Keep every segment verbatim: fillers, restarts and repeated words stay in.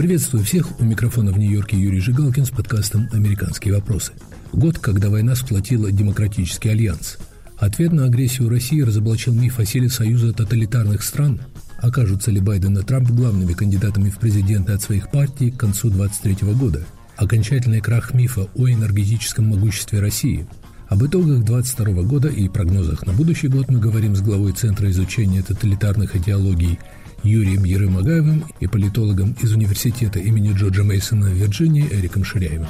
Приветствую всех. У микрофона в Нью-Йорке Юрий Жигалкин с подкастом «Американские вопросы». Год, когда война сплотила демократический альянс. Ответ на агрессию России разоблачил миф о силе союза тоталитарных стран. Окажутся ли Байден и Трамп главными кандидатами в президенты от своих партий к концу двадцать третьего года? Окончательный крах мифа о энергетическом могуществе России. Об итогах двадцать второго года и прогнозах на будущий год мы говорим с главой Центра изучения тоталитарных идеологий Юрием Ерымагаевым и политологом из университета имени Джорджа Мейсона в Вирджинии Эриком Ширяевым.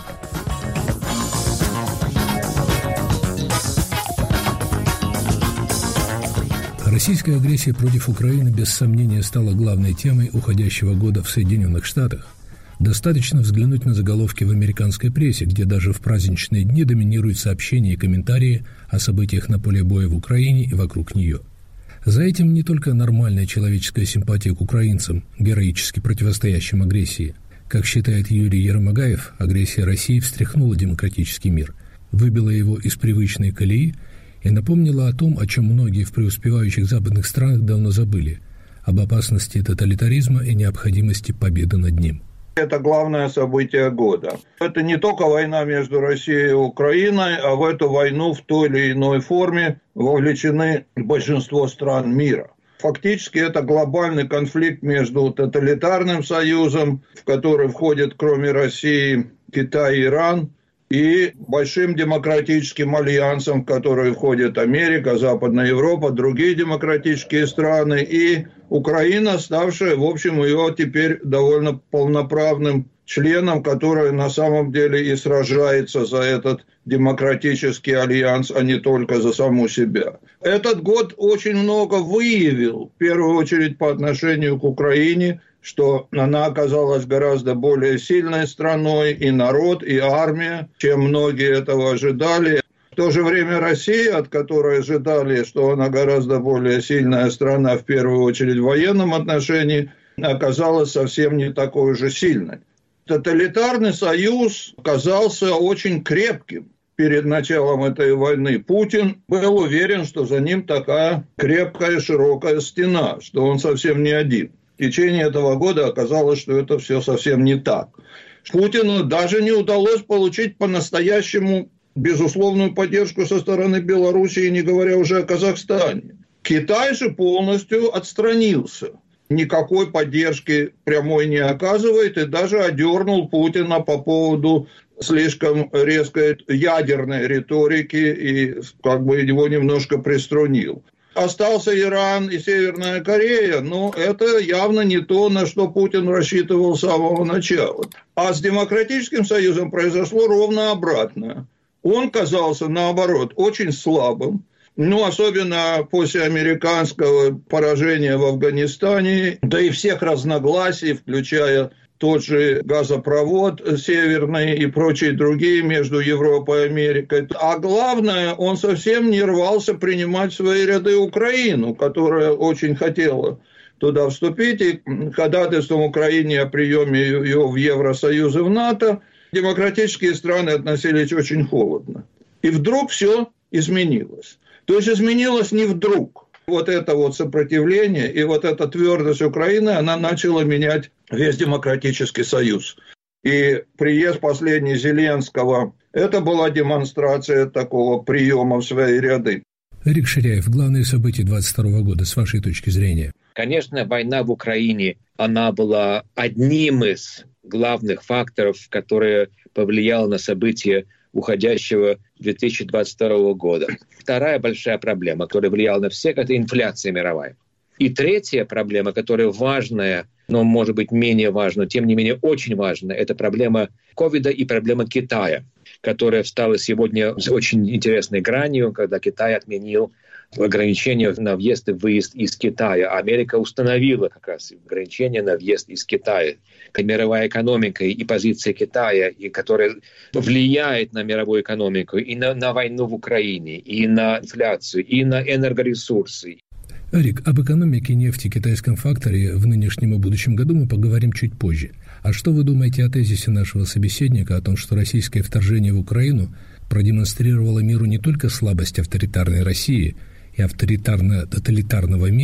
Российская агрессия против Украины без сомнения стала главной темой уходящего года в Соединенных Штатах. Достаточно взглянуть на заголовки в американской прессе, где даже в праздничные дни доминируют сообщения и комментарии о событиях на поле боя в Украине и вокруг нее. За этим не только нормальная человеческая симпатия к украинцам, героически противостоящим агрессии. Как считает Юрий Ерымагаев, агрессия России встряхнула демократический мир, выбила его из привычной колеи и напомнила о том, о чем многие в преуспевающих западных странах давно забыли – об опасности тоталитаризма и необходимости победы над ним. Это главное событие года. Это не только война между Россией и Украиной, а в эту войну в той или иной форме вовлечены большинство стран мира. Фактически это глобальный конфликт между тоталитарным союзом, в который входят кроме России Китай и Иран, и большим демократическим альянсом, в который входят Америка, Западная Европа, другие демократические страны и Украина, ставшая, в общем, ее теперь довольно полноправным членом, который на самом деле и сражается за этот демократический альянс, а не только за саму себя. Этот год очень много выявил, в первую очередь по отношению к Украине, что она оказалась гораздо более сильной страной, и народ, и армия, чем многие этого ожидали. В то же время Россия, от которой ожидали, что она гораздо более сильная страна, в первую очередь в военном отношении, оказалась совсем не такой же сильной. Тоталитарный союз оказался очень крепким перед началом этой войны. Путин был уверен, что за ним такая крепкая, широкая стена, что он совсем не один. В течение этого года оказалось, что это все совсем не так. Путину даже не удалось получить по-настоящему безусловную поддержку со стороны Белоруссии, не говоря уже о Казахстане. Китай же полностью отстранился. Никакой поддержки прямой не оказывает и даже одернул Путина по поводу слишком резкой ядерной риторики и как бы его немножко приструнил. Остался Иран и Северная Корея, но это явно не то, на что Путин рассчитывал с самого начала. А с Демократическим Союзом произошло ровно обратное. Он казался, наоборот, очень слабым. Ну, особенно после американского поражения в Афганистане, да и всех разногласий, включая тот же газопровод северный и прочие другие между Европой и Америкой. А главное, он совсем не рвался принимать в свои ряды Украину, которая очень хотела туда вступить. И ходатайством Украины о приеме ее в Евросоюз и в НАТО демократические страны относились очень холодно. И вдруг все изменилось. То есть изменилось не вдруг. Вот это вот сопротивление и вот эта твердость Украины, она начала менять весь демократический союз. И приезд последний Зеленского, это была демонстрация такого приема в свои ряды. Эрик Ширяев, главные события двадцать второго года, с вашей точки зрения. Конечно, война в Украине, она была одним из главных факторов, которые повлияли на события уходящего две тысячи двадцать второго года. Вторая большая проблема, которая влияла на всех, это инфляция мировая. И третья проблема, которая важная, но может быть менее важная, тем не менее очень важная, это проблема ковида и проблема Китая, которая стала сегодня очень интересной гранью, когда Китай отменил ограничения на въезд и выезд из Китая. Америка установила как раз ограничения на въезд из Китая. Мировая экономика и позиция Китая, и которая влияет на мировую экономику, и на, на войну в Украине, и на инфляцию, и на энергоресурсы. Эрик, об экономике нефти, китайском факторе в нынешнем и будущем году мы поговорим чуть позже. А что вы думаете о тезисе нашего собеседника о том, что российское вторжение в Украину продемонстрировало миру не только слабость авторитарной России и авторитарно-тоталитарного мира,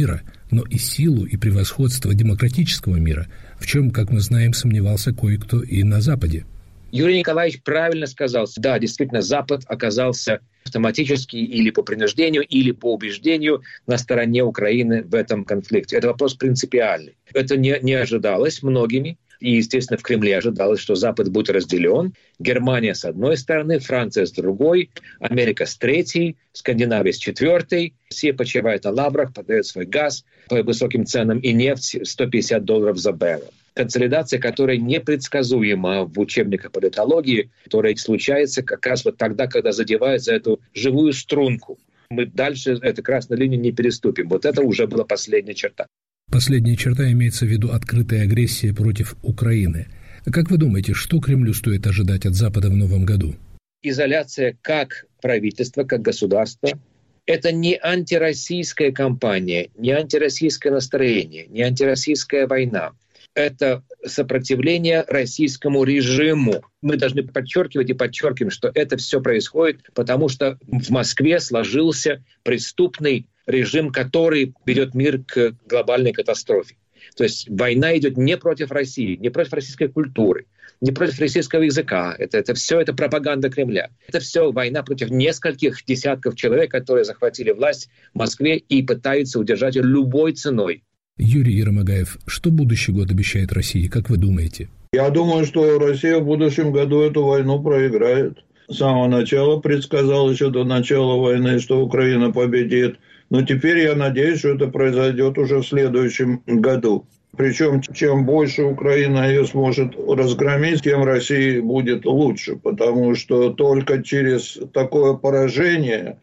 но и силу и превосходство демократического мира, в чем, как мы знаем, сомневался кое-кто и на Западе. Юрий Николаевич правильно сказал. Да, действительно, Запад оказался автоматически или по принуждению, или по убеждению на стороне Украины в этом конфликте. Это вопрос принципиальный. Это не, не ожидалось многими. И, естественно, в Кремле ожидалось, что Запад будет разделен. Германия с одной стороны, Франция с другой, Америка с третьей, Скандинавия с четвертой. Все почивают на лаврах, подают свой газ по высоким ценам и нефть сто пятьдесят долларов за баррель. Консолидация, которая непредсказуема в учебниках политологии, которая случается как раз вот тогда, когда задевают за эту живую струнку. Мы дальше эту красную линию не переступим. Вот это уже была последняя черта. Последняя черта имеется в виду открытая агрессия против Украины. Как вы думаете, что Кремлю стоит ожидать от Запада в новом году? Изоляция как правительства, как государства. Это не антироссийская кампания, не антироссийское настроение, не антироссийская война. Это сопротивление российскому режиму. Мы должны подчеркивать и подчеркиваем, что это все происходит, потому что в Москве сложился преступный режим, который ведет мир к глобальной катастрофе. То есть война идет не против России, не против российской культуры, не против российского языка. Это, это все это пропаганда Кремля. Это все война против нескольких десятков человек, которые захватили власть в Москве и пытаются удержать ее любой ценой. Юрий Ермогаев, что будущий год обещает России, как вы думаете? Я думаю, что Россия в будущем году эту войну проиграет. С самого начала предсказал еще до начала войны, что Украина победит. Но теперь я надеюсь, что это произойдет уже в следующем году. Причем, чем больше Украина ее сможет разгромить, тем России будет лучше. Потому что только через такое поражение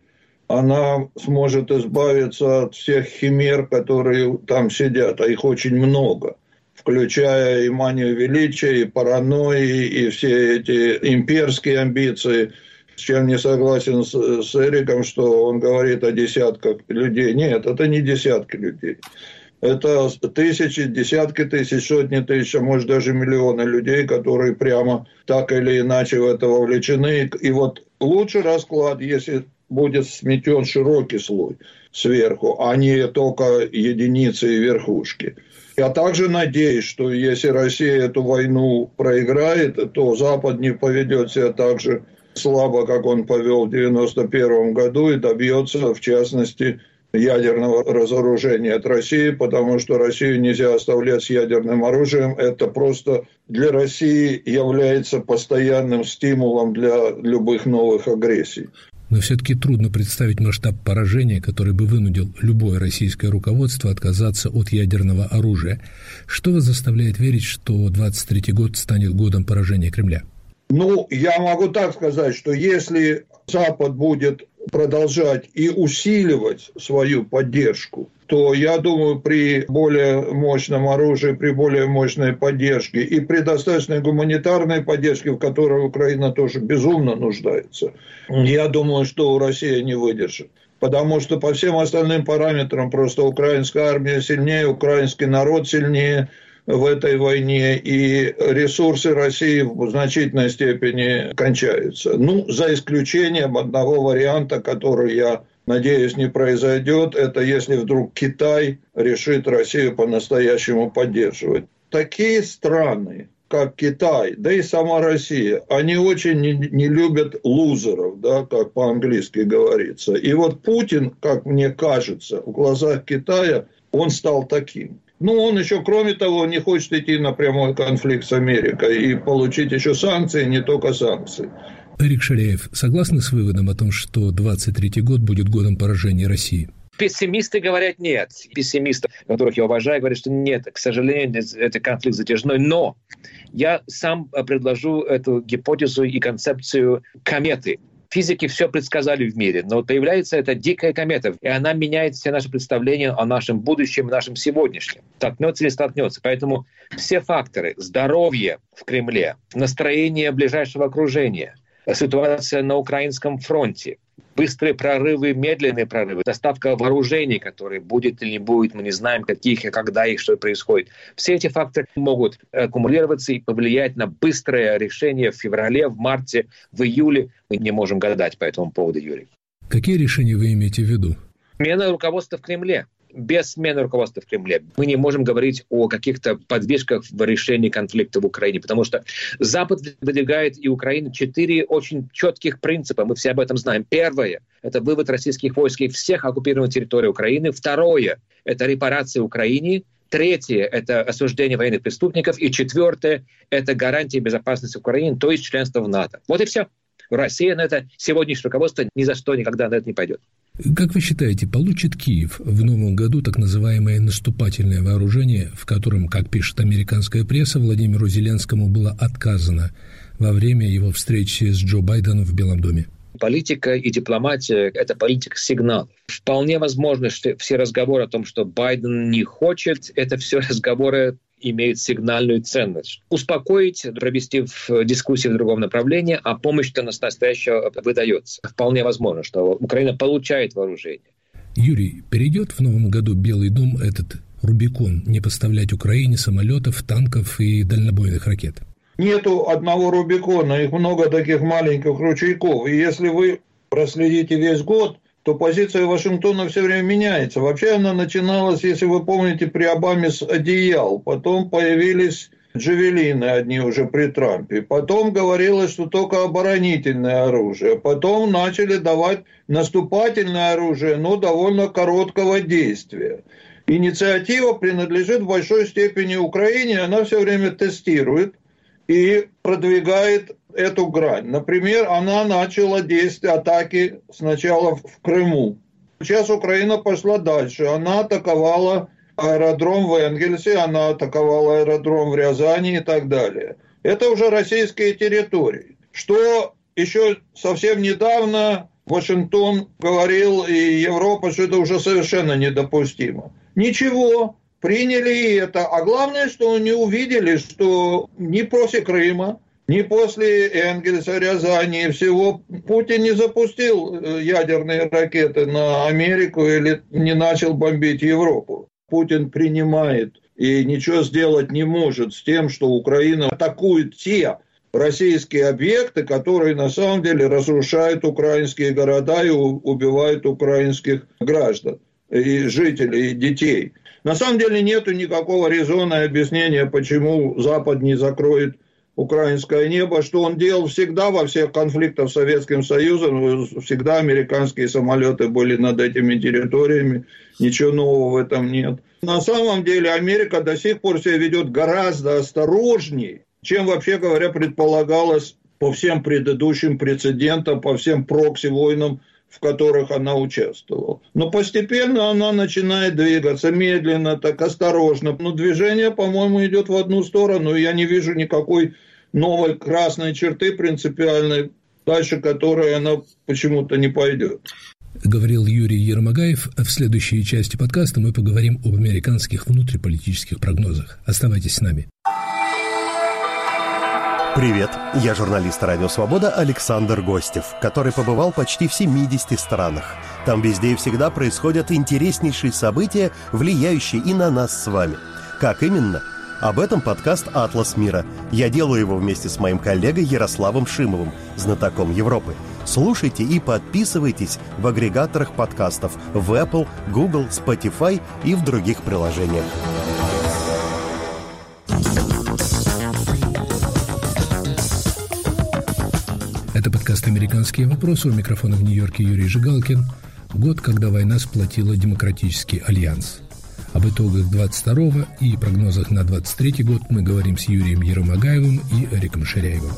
она сможет избавиться от всех химер, которые там сидят, а их очень много, включая и манию величия, и паранойи, и все эти имперские амбиции, с чем не согласен с, с Эриком, что он говорит о десятках людей. Нет, это не десятки людей. Это тысячи, десятки тысяч, сотни тысяч, а может даже миллионы людей, которые прямо так или иначе в это вовлечены. И вот лучший расклад, если будет сметен широкий слой сверху, а не только единицы и верхушки. Я также надеюсь, что если Россия эту войну проиграет, то Запад не поведет себя так же слабо, как он повел в девяносто первом году, и добьется, в частности, ядерного разоружения от России, потому что Россию нельзя оставлять с ядерным оружием. Это просто для России является постоянным стимулом для любых новых агрессий. Но все-таки трудно представить масштаб поражения, который бы вынудил любое российское руководство отказаться от ядерного оружия. Что вас заставляет верить, что двадцать третий год станет годом поражения Кремля? Ну, я могу так сказать, что если Запад будет продолжать и усиливать свою поддержку, то, я думаю, при более мощном оружии, при более мощной поддержке и при достаточной гуманитарной поддержке, в которой Украина тоже безумно нуждается, я думаю, что Россия не выдержит. Потому что по всем остальным параметрам просто украинская армия сильнее, украинский народ сильнее в этой войне, и ресурсы России в значительной степени кончаются. Ну, за исключением одного варианта, который, я надеюсь, не произойдет, это если вдруг Китай решит Россию по-настоящему поддерживать. Такие страны, как Китай, да и сама Россия, они очень не, не любят лузеров, да, как по-английски говорится. И вот Путин, как мне кажется, в глазах Китая он стал таким. Ну, он еще, кроме того, не хочет идти на прямой конфликт с Америкой и получить еще санкции, не только санкции. Эрик Шаляев, согласны с выводом о том, что двадцать третий год будет годом поражения России? Пессимисты говорят нет. Пессимисты, которых я уважаю, говорят, что нет, к сожалению, это конфликт затяжной. Но я сам предложу эту гипотезу и концепцию кометы. Физики все предсказали в мире, но появляется эта дикая комета, и она меняет все наши представления о нашем будущем, нашем сегодняшнем. Столкнется или столкнется. Поэтому все факторы, здоровье в Кремле, настроение ближайшего окружения, ситуация на украинском фронте, быстрые прорывы, медленные прорывы, доставка вооружений, которые будет или не будет, мы не знаем, каких и когда их, что происходит. Все эти факторы могут аккумулироваться и повлиять на быстрое решение в феврале, в марте, в июле. Мы не можем гадать по этому поводу, Юрий. Какие решения вы имеете в виду? Смена руководства в Кремле. без смены руководства в Кремле мы не можем говорить о каких-то подвижках в решении конфликта в Украине, потому что Запад выдвигает и Украине четыре очень четких принципа, мы все об этом знаем. Первое – это вывод российских войск из всех оккупированных территорий Украины. Второе – это репарации Украине. Третье – это осуждение военных преступников. И четвертое – это гарантия безопасности Украины, то есть членство в НАТО. Вот и все. Россия на это, сегодняшнее руководство ни за что никогда на это не пойдет. Как вы считаете, получит Киев в новом году так называемое наступательное вооружение, в котором, как пишет американская пресса, Владимиру Зеленскому было отказано во время его встречи с Джо Байденом в Белом доме? Политика и дипломатия – это политика сигналов. Вполне возможно, что все разговоры о том, что Байден не хочет, это все разговоры имеют сигнальную ценность. Успокоить, провести в дискуссии в другом направлении, а помощь-то настоящая выдается. Вполне возможно, что Украина получает вооружение. Юрий, перейдет в новом году Белый дом этот Рубикон не поставлять Украине самолетов, танков и дальнобойных ракет? Нету одного Рубикона, их много таких маленьких ручейков. И если вы проследите весь год, то позиция Вашингтона все время меняется. Вообще она начиналась, если вы помните, при Обаме с одеял. Потом появились джавелины одни уже при Трампе. Потом говорилось, что только оборонительное оружие. Потом начали давать наступательное оружие, но довольно короткого действия. Инициатива принадлежит в большой степени Украине. Она все время тестирует и продвигает эту грань. Например, она начала действия, атаки сначала в Крыму. Сейчас Украина пошла дальше. Она атаковала аэродром в Энгельсе, она атаковала аэродром в Рязани и так далее. Это уже российские территории. Что еще совсем недавно Вашингтон говорил и Европа, что это уже совершенно недопустимо. Ничего. Приняли и это. А главное, что они увидели, что ни после Крыма, ни после Энгельса, Рязани и всего Путин не запустил ядерные ракеты на Америку или не начал бомбить Европу. Путин принимает и ничего сделать не может с тем, что Украина атакует те российские объекты, которые на самом деле разрушают украинские города и убивают украинских граждан, и жителей, и детей. На самом деле нету никакого резона и объяснения, почему Запад не закроет украинское небо, что он делал всегда во всех конфликтах с Советским Союзом, всегда американские самолеты были над этими территориями, ничего нового в этом нет. На самом деле Америка до сих пор себя ведет гораздо осторожнее, чем, вообще говоря, предполагалось по всем предыдущим прецедентам, по всем прокси-войнам, в которых она участвовала. Но постепенно она начинает двигаться медленно, так осторожно. Но движение, по-моему, идет в одну сторону, и я не вижу никакой новой красной черты принципиальной, дальше которой она почему-то не пойдет. Говорил Юрий Ермагаев. В следующей части подкаста мы поговорим об американских внутриполитических прогнозах. Оставайтесь с нами. Привет, я журналист «Радио Свобода» Александр Гостев, который побывал почти в семидесяти странах. Там везде и всегда происходят интереснейшие события, влияющие и на нас с вами. Как именно? Об этом подкаст «Атлас мира». Я делаю его вместе с моим коллегой Ярославом Шимовым, знатоком Европы. Слушайте и подписывайтесь в агрегаторах подкастов в Apple, Google, Spotify и в других приложениях. Это подкаст «Американские вопросы». У микрофона в Нью-Йорке Юрий Жигалкин. Год, когда война сплотила Демократический альянс. Об итогах двадцать второго и прогнозах на двадцать третий год мы говорим с Юрием Ермагаевым и Эриком Ширяевым.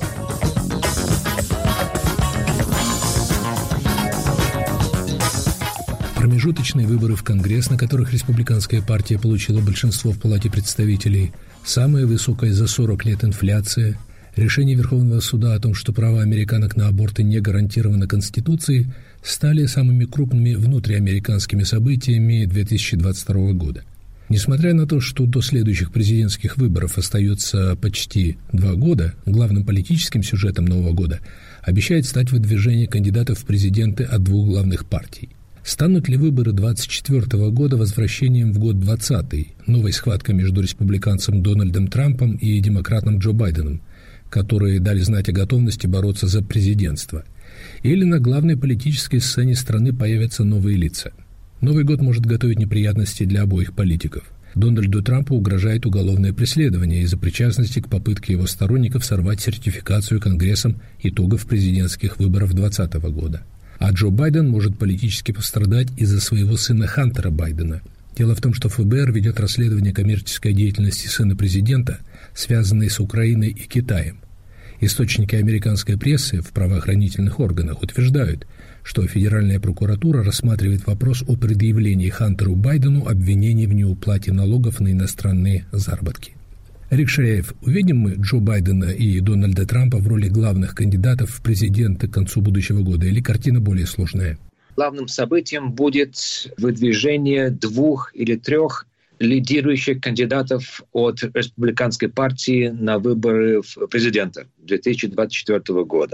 Промежуточные выборы в Конгресс, на которых республиканская партия получила большинство в Палате представителей, самая высокая за сорок лет инфляция, решение Верховного суда о том, что права американок на аборты не гарантированы Конституцией, стали самыми крупными внутриамериканскими событиями две тысячи двадцать второго года. Несмотря на то, что до следующих президентских выборов остается почти два года, главным политическим сюжетом Нового года обещает стать выдвижение кандидатов в президенты от двух главных партий. Станут ли выборы двадцать четвёртого года возвращением в год двадцатый, новой схваткой между республиканцем Дональдом Трампом и демократом Джо Байденом, которые дали знать о готовности бороться за президентство? Или на главной политической сцене страны появятся новые лица? Новый год может готовить неприятности для обоих политиков. Дональду Трампу угрожает уголовное преследование из-за причастности к попытке его сторонников сорвать сертификацию Конгрессом итогов президентских выборов две тысячи двадцатого года. А Джо Байден может политически пострадать из-за своего сына Хантера Байдена. Дело в том, что эф бэ эр ведет расследование коммерческой деятельности сына президента, связанной с Украиной и Китаем. Источники американской прессы в правоохранительных органах утверждают, что Федеральная прокуратура рассматривает вопрос о предъявлении Хантеру Байдену обвинений в неуплате налогов на иностранные заработки. Рик Ширяев, увидим мы Джо Байдена и Дональда Трампа в роли главных кандидатов в президенты к концу будущего года, или картина более сложная? Главным событием будет выдвижение двух или трех лидирующих кандидатов от республиканской партии на выборы президента две тысячи двадцать четвёртого года.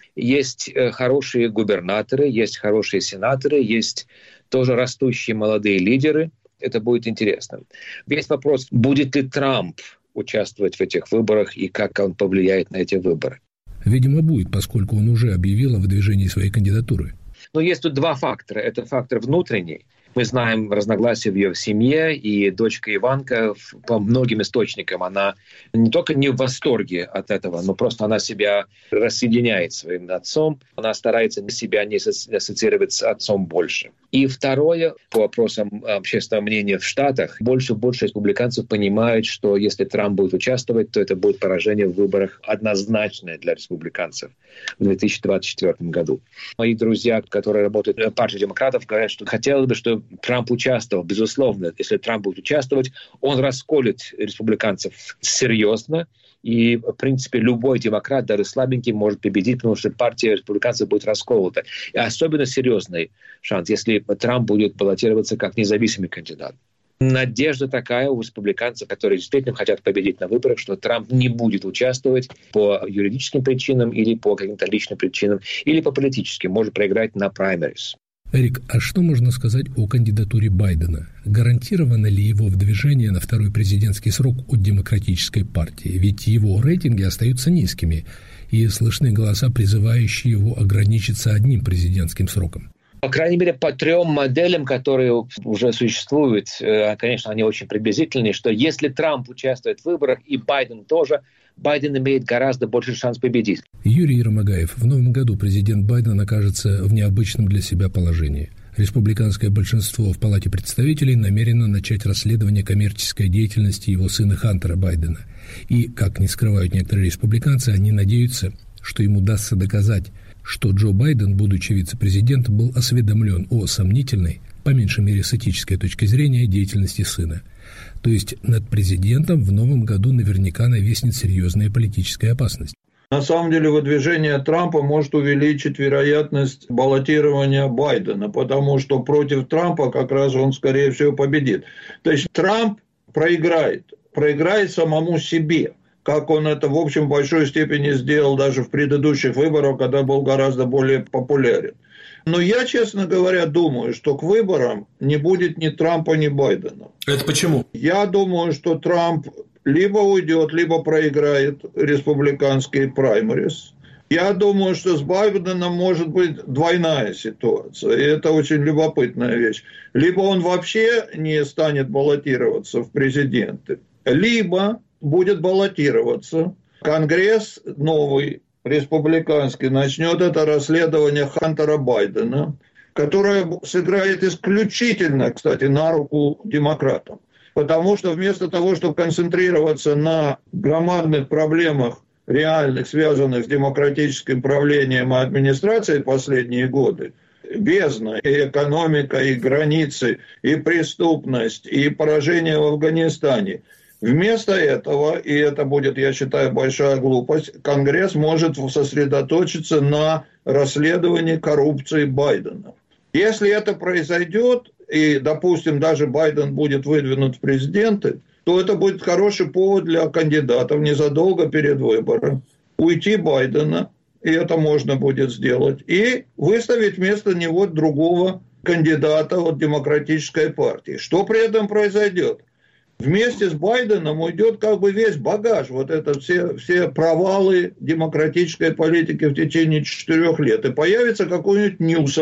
Есть хорошие губернаторы, есть хорошие сенаторы, есть тоже растущие молодые лидеры. Это будет интересно. Весь вопрос, будет ли Трамп участвовать в этих выборах и как он повлияет на эти выборы. Видимо, будет, поскольку он уже объявил о выдвижении своей кандидатуры. Но есть тут два фактора. Это фактор внутренний. Мы знаем разногласия в ее семье, и дочка Иванка по многим источникам, она не только не в восторге от этого, но просто она себя рассоединяет с своим отцом, она старается себя не ассоциировать с отцом больше. И второе, по вопросам общественного мнения в Штатах, больше и больше республиканцев понимают, что если Трамп будет участвовать, то это будет поражение в выборах однозначное для республиканцев в две тысячи двадцать четвёртом году. Мои друзья, которые работают в партии демократов, говорят, что хотелось бы, чтобы Трамп участвовал. Безусловно, если Трамп будет участвовать, он расколет республиканцев серьезно. И, в принципе, любой демократ, даже слабенький, может победить, потому что партия республиканцев будет расколота. И особенно серьезный шанс, если Трамп будет баллотироваться как независимый кандидат. Надежда такая у республиканцев, которые действительно хотят победить на выборах, что Трамп не будет участвовать по юридическим причинам или по каким-то личным причинам, или по политическим, может проиграть на праймерис. Эрик, а что можно сказать о кандидатуре Байдена? Гарантировано ли его выдвижение на второй президентский срок от демократической партии? Ведь его рейтинги остаются низкими, и слышны голоса, призывающие его ограничиться одним президентским сроком. По крайней мере, по трем моделям, которые уже существуют, конечно, они очень приблизительные, что если Трамп участвует в выборах, и Байден тоже, Байден имеет гораздо больше шанс победить. Юрий Ермогаев, в новом году президент Байден окажется в необычном для себя положении. Республиканское большинство в Палате представителей намерено начать расследование коммерческой деятельности его сына Хантера Байдена. И, как не скрывают некоторые республиканцы, они надеются, что им удастся доказать, что Джо Байден, будучи вице-президентом, был осведомлен о сомнительной, по меньшей мере с этической точки зрения, деятельности сына. То есть над президентом в новом году наверняка нависнет серьезная политическая опасность. На самом деле выдвижение Трампа может увеличить вероятность баллотирования Байдена, потому что против Трампа как раз он, скорее всего, победит. То есть Трамп проиграет, проиграет самому себе, как он это, в общем, в большой степени сделал даже в предыдущих выборах, когда был гораздо более популярен. Но я, честно говоря, думаю, что к выборам не будет ни Трампа, ни Байдена. Это почему? Я думаю, что Трамп либо уйдет, либо проиграет республиканские праймерис. Я думаю, что с Байденом может быть двойная ситуация. И это очень любопытная вещь. Либо он вообще не станет баллотироваться в президенты, либо будет баллотироваться. Конгресс новый, республиканский, начнет это расследование Хантера Байдена, которое сыграет исключительно, кстати, на руку демократам. Потому что вместо того, чтобы концентрироваться на громадных проблемах, реальных, связанных с демократическим правлением и администрацией последние годы, бездна, и экономика, и границы, и преступность, и поражение в Афганистане. Вместо этого, и это будет, я считаю, большая глупость, Конгресс может сосредоточиться на расследовании коррупции Байдена. Если это произойдет, и, допустим, даже Байден будет выдвинут в президенты, то это будет хороший повод для кандидатов незадолго перед выбором уйти Байдена, и это можно будет сделать, и выставить вместо него другого кандидата от демократической партии. Что при этом произойдет? Вместе с Байденом уйдет как бы весь багаж, вот это все, все провалы демократической политики в течение четырех лет. И появится какой-нибудь Ньюсом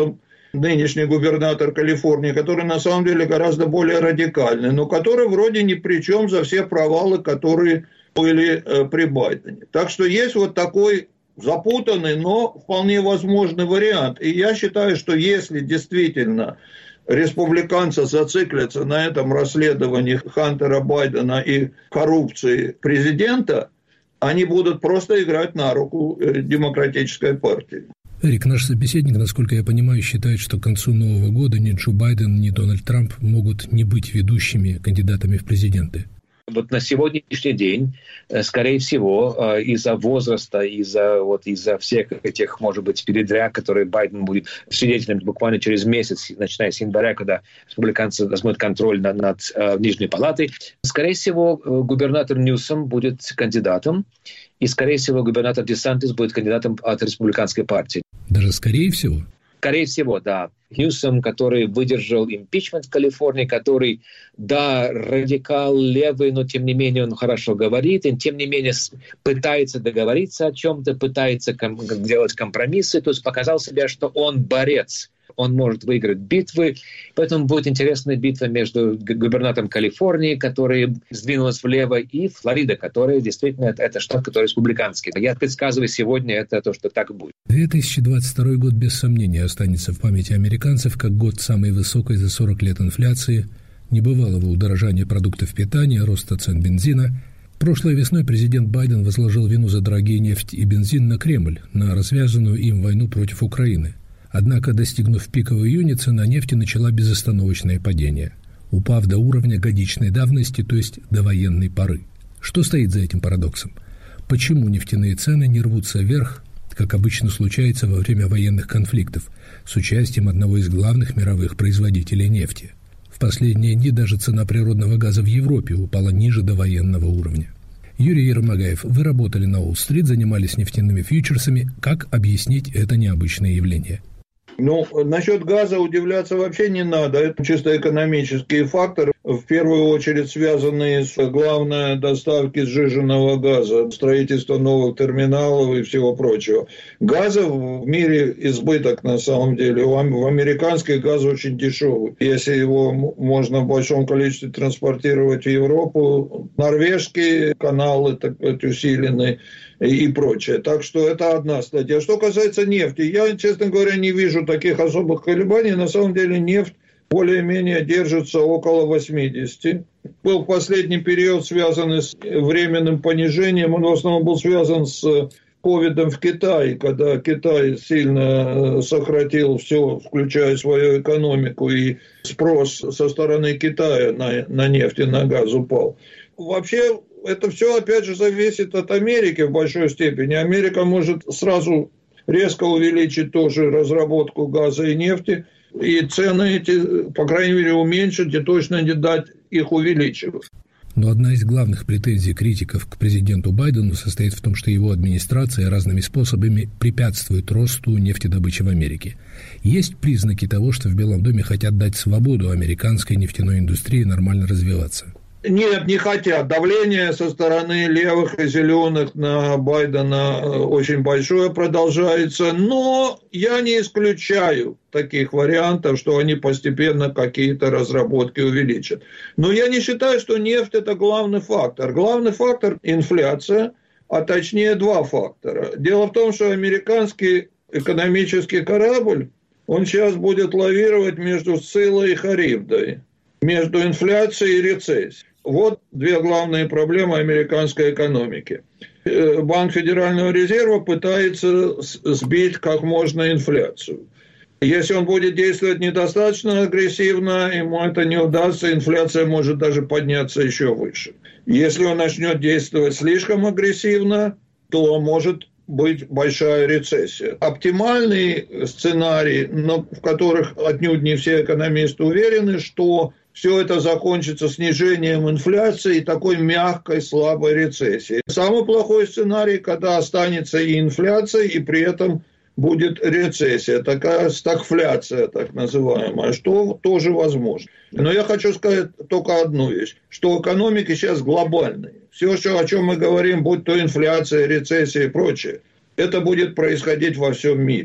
нынешний губернатор Калифорнии, который на самом деле гораздо более радикальный, но который вроде ни при чем за все провалы, которые были при Байдене. Так что есть вот такой запутанный, но вполне возможный вариант. И я считаю, что если действительно республиканцы зациклятся на этом расследовании Хантера Байдена и коррупции президента, они будут просто играть на руку демократической партии. Эрик, наш собеседник, насколько я понимаю, считает, что к концу Нового года ни Джо Байден, ни Дональд Трамп могут не быть ведущими кандидатами в президенты. Вот на сегодняшний день, скорее всего, из-за возраста, из-за, вот, из-за всех этих, может быть, передряг, которые Байден будет свидетелем буквально через месяц, начиная с января, когда республиканцы возьмут контроль над, над э, Нижней палатой, скорее всего, губернатор Ньюсом будет кандидатом, и, скорее всего, губернатор Десантис будет кандидатом от республиканской партии. Даже скорее всего? Скорее всего, да. Ньюсом, который выдержал импичмент в Калифорнии, который, да, радикал левый, но тем не менее он хорошо говорит, и тем не менее пытается договориться о чем-то, пытается ком- делать компромиссы, то есть показал себя, что он борец. Он может выиграть битвы, поэтому будет интересная битва между губернатором Калифорнии, который сдвинулась влево, и Флорида, которая действительно это, это штат, который республиканский. Я предсказываю сегодня это то, что так будет. две тысячи двадцать второй год без сомнения останется в памяти американцев как год самой высокой за сорок лет инфляции, небывалого удорожания продуктов питания, роста цен бензина. Прошлой весной президент Байден возложил вину за дорогие нефть и бензин на Кремль, на развязанную им войну против Украины. Однако, достигнув пика в июне, цена нефти начала безостановочное падение, упав до уровня годичной давности, то есть до военной поры. Что стоит за этим парадоксом? Почему нефтяные цены не рвутся вверх, как обычно случается во время военных конфликтов, с участием одного из главных мировых производителей нефти? В последние дни даже цена природного газа в Европе упала ниже довоенного уровня. Юрий Ермогаев, вы работали на Уолл-стрит, занимались нефтяными фьючерсами. Как объяснить это необычное явление? Ну, насчет газа удивляться вообще не надо. Это чисто экономические факторы, в первую очередь связанные с главной доставкой сжиженного газа, строительство новых терминалов и всего прочего. Газа в мире избыток на самом деле. В американский газ очень дешевый. Если его можно в большом количестве транспортировать в Европу, норвежские каналы так сказать, усилены и прочее. Так что это одна статья. Что касается нефти, я, честно говоря, не вижу таких особых колебаний. На самом деле нефть более-менее держится около восьмидесяти. Был последний период, связанный с временным понижением. Он в основном был связан с ковидом в Китае, когда Китай сильно сократил все, включая свою экономику, и спрос со стороны Китая на, на нефть и на газ упал. Вообще, это все, опять же, зависит от Америки в большой степени. Америка может сразу резко увеличить тоже разработку газа и нефти, и цены эти, по крайней мере, уменьшить и точно не дать их увеличивать. Но одна из главных претензий критиков к президенту Байдену состоит в том, что его администрация разными способами препятствует росту нефтедобычи в Америке. Есть признаки того, что в Белом доме хотят дать свободу американской нефтяной индустрии нормально развиваться? Нет, не хотят. Давление со стороны левых и зеленых на Байдена очень большое продолжается. Но я не исключаю таких вариантов, что они постепенно какие-то разработки увеличат. Но я не считаю, что нефть – это главный фактор. Главный фактор – инфляция, а точнее два фактора. Дело в том, что американский экономический корабль, он сейчас будет лавировать между Сциллой и Харибдой, между инфляцией и рецессией. Вот две главные проблемы американской экономики. Банк Федерального резерва пытается сбить как можно инфляцию. Если он будет действовать недостаточно агрессивно, ему это не удастся, инфляция может даже подняться еще выше. Если он начнет действовать слишком агрессивно, то может быть большая рецессия. Оптимальный сценарий, но в которых отнюдь не все экономисты уверены, что все это закончится снижением инфляции и такой мягкой, слабой рецессией. Самый плохой сценарий, когда останется и инфляция, и при этом будет рецессия, такая стагфляция, так называемая, что тоже возможно. Но я хочу сказать только одну вещь, что экономики сейчас глобальные. Все, о чем мы говорим, будь то инфляция, рецессия и прочее, это будет происходить во всем мире.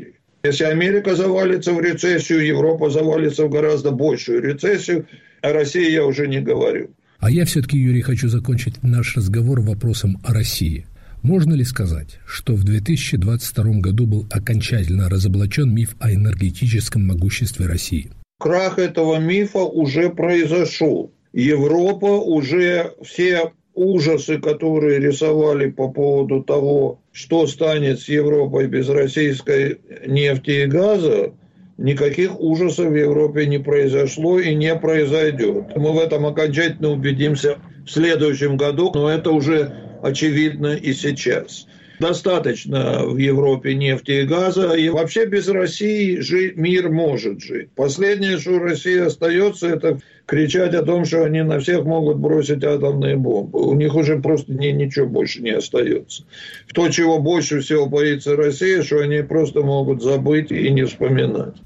Если Америка завалится в рецессию, Европа завалится в гораздо большую рецессию, о России я уже не говорю. А я все-таки, Юрий, хочу закончить наш разговор вопросом о России. Можно ли сказать, что в две тысячи двадцать втором году был окончательно разоблачен миф о энергетическом могуществе России? Крах этого мифа уже произошел. Европа уже все ужасы, которые рисовали по поводу того, что станет с Европой без российской нефти и газа, никаких ужасов в Европе не произошло и не произойдет. Мы в этом окончательно убедимся в следующем году, но это уже очевидно и сейчас. Достаточно в Европе нефти и газа, и вообще без России жить, мир может жить. Последнее, что России остается, это кричать о том, что они на всех могут бросить атомные бомбы. У них уже просто ни, ничего больше не остается. То, чего больше всего боится Россия, что они просто могут забыть и не вспоминать.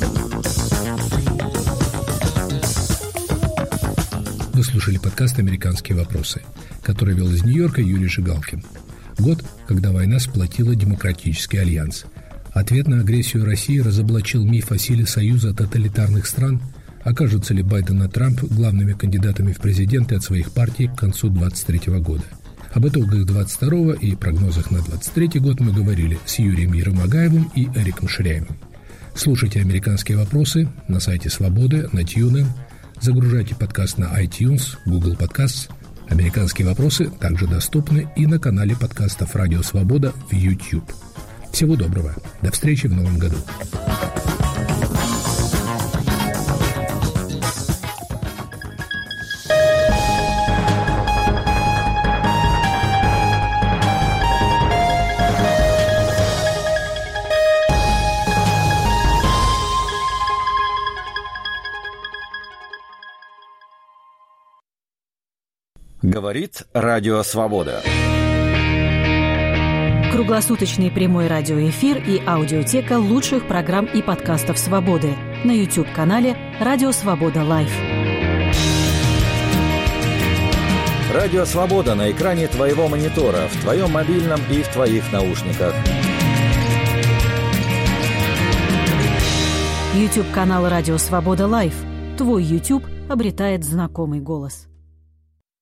Вы слушали подкаст «Американские вопросы», который вел из Нью-Йорка Юрий Жигалкин. Год, когда война сплотила демократический альянс. Ответ на агрессию России разоблачил миф о силе союза тоталитарных стран. Окажутся ли Байден и Трамп главными кандидатами в президенты от своих партий к концу двадцать третьего года? Об итогах двадцать второго и прогнозах на двадцать третий год мы говорили с Юрием Еромагаевым и Эриком Ширяевым. Слушайте «Американские вопросы» на сайте «Свободы», на TuneIn. Загружайте подкаст на iTunes, Google Podcasts. «Американские вопросы» также доступны и на канале подкастов «Радио Свобода» в YouTube. Всего доброго. До встречи в новом году. Говорит Радио Свобода. Круглосуточный прямой радиоэфир и аудиотека лучших программ и подкастов «Свободы» на YouTube-канале «Радио Свобода Лайв». Радио Свобода на экране твоего монитора, в твоем мобильном и в твоих наушниках. YouTube-канал «Радио Свобода Лайв». Твой YouTube обретает знакомый голос.